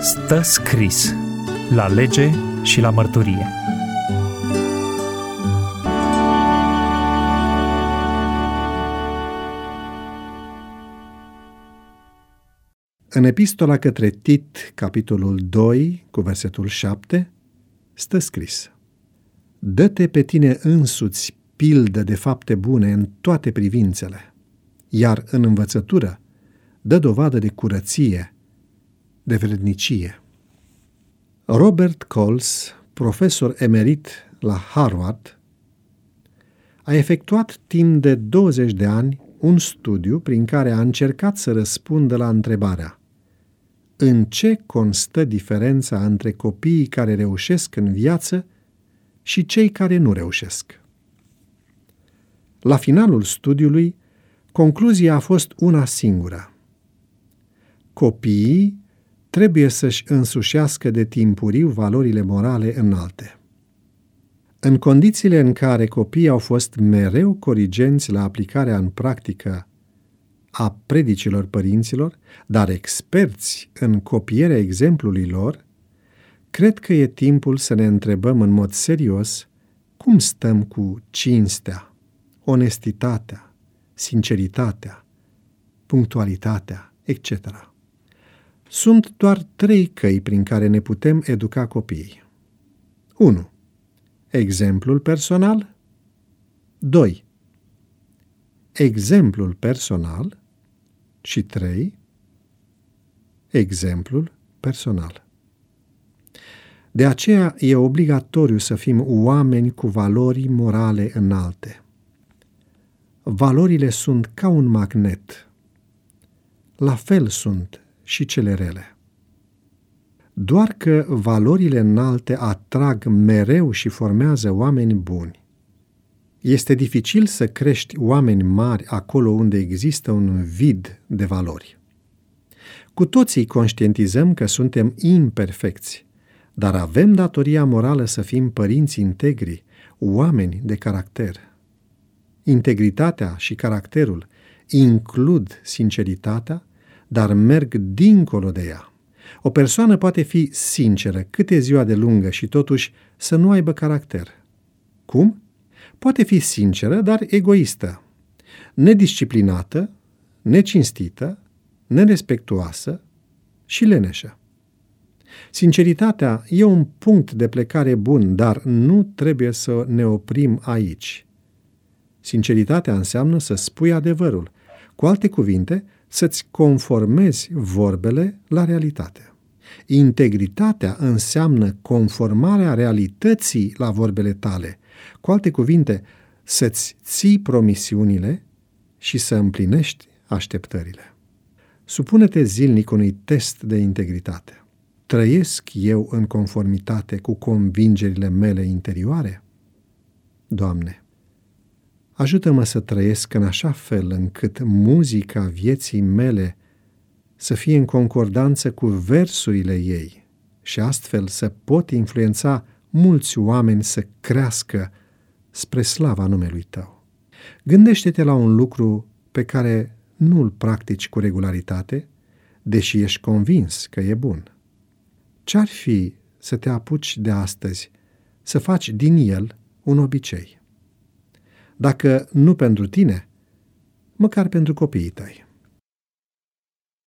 Stă scris la lege și la mărturie. În epistola către Tit, capitolul 2, cu versetul 7, stă scris: Dă-te pe tine însuți pildă de fapte bune în toate privințele, iar în învățătură dă dovadă de curăție, de vrednicie. Robert Coles, profesor emerit la Harvard, a efectuat timp de 20 de ani un studiu prin care a încercat să răspundă la întrebarea: în ce constă diferența între copiii care reușesc în viață și cei care nu reușesc? La finalul studiului, concluzia a fost una singură: copiii trebuie să-și însușească de timpuriu valorile morale înalte. În condițiile în care copiii au fost mereu corigenți la aplicarea în practică a predicilor părinților, dar experți în copierea exemplului lor, cred că e timpul să ne întrebăm în mod serios cum stăm cu cinstea, onestitatea, sinceritatea, punctualitatea, etc. Sunt doar 3 căi prin care ne putem educa copiii. 1. Exemplul personal. 2. Exemplul personal. Și 3. Exemplul personal. De aceea e obligatoriu să fim oameni cu valori morale înalte. Valorile sunt ca un magnet. La fel sunt și cele rele. Doar că valorile înalte atrag mereu și formează oameni buni. Este dificil să crești oameni mari acolo unde există un vid de valori. Cu toții conștientizăm că suntem imperfecți, dar avem datoria morală să fim părinți integri, oameni de caracter. Integritatea și caracterul includ sinceritatea, dar merg dincolo de ea. O persoană poate fi sinceră câte ziua de lungă și totuși să nu aibă caracter. Cum? Poate fi sinceră, dar egoistă, nedisciplinată, necinstită, nerespectuoasă și leneșă. Sinceritatea e un punct de plecare bun, dar nu trebuie să ne oprim aici. Sinceritatea înseamnă să spui adevărul. Cu alte cuvinte, să-ți conformezi vorbele la realitate. Integritatea înseamnă conformarea realității la vorbele tale. Cu alte cuvinte, să-ți ții promisiunile și să împlinești așteptările. Supune-te zilnic unui test de integritate. Trăiesc eu în conformitate cu convingerile mele interioare? Doamne, ajută-mă să trăiesc în așa fel încât muzica vieții mele să fie în concordanță cu versurile ei și astfel să pot influența mulți oameni să crească spre slava numelui Tău. Gândește-te la un lucru pe care nu îl practici cu regularitate, deși ești convins că e bun. Ce-ar fi să te apuci de astăzi să faci din el un obicei? Dacă nu pentru tine, măcar pentru copiii tăi.